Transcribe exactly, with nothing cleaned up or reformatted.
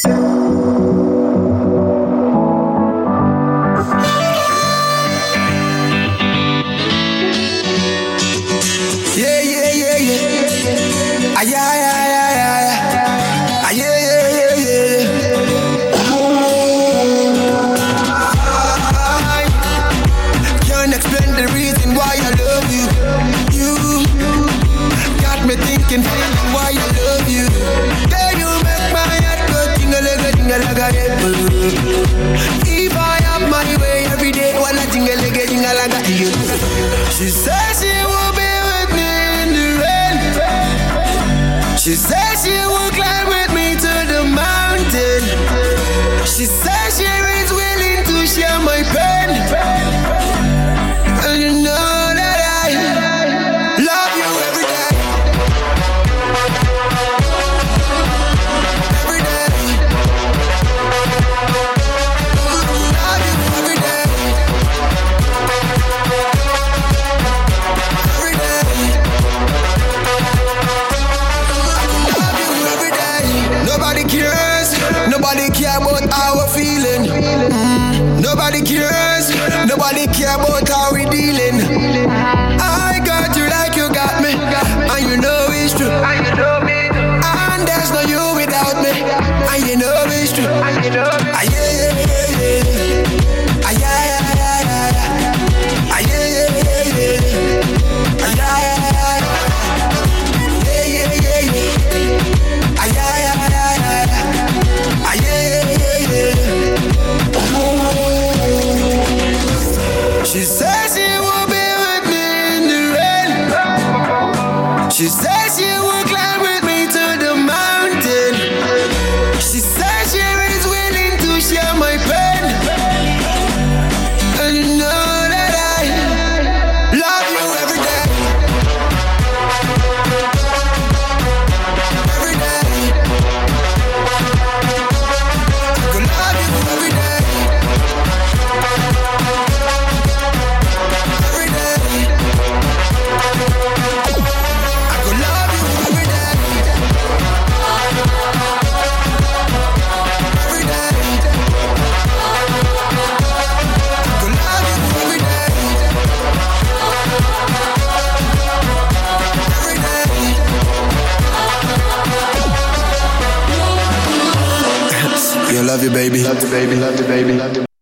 Yeah, yeah, yeah, yeah. Ah, yeah, yeah, yeah, yeah, yeah. Ah, yeah, yeah, yeah, yeah. I can't explain the reason why I love you. You got me thinking, feeling why I love you. Can you make my heart go tingle-a-ga, tingle-a-ga, yeah. If I have my way every day, while I tingle-a-ga, tingle-a-ga, yeah. She says she will be with me in the rain. She says she will climb with me to the mountain. She says she is willing to share my pain. And you know that I love you every day. Every day. Love you every day. Every day. Love you every day. Nobody cares. Nobody care about how we're feeling. Mm. Nobody cares. Nobody care about how we dealing. I got you like you got me, and you know it's true. And there's no you without me, and you know it's true. Ah, yeah, yeah, yeah, yeah. Ah, yeah, yeah, yeah, yeah. Ah, yeah, yeah, yeah, yeah. Ah, yeah, yeah, yeah. Yeah, yeah, yeah, yeah. Ah, yeah, yeah, yeah, yeah. Ah, yeah, yeah, yeah, yeah. She says she will be with me in the rain. She says she will climb with me to the mountain. She says she is willing to share my pain. And you know that I love you every day. Every day. I could love you every day. Every day. I could love you every day. Every day. I could love you every day. Every day. You love you, baby. Love you, baby. Love you, baby. Love you.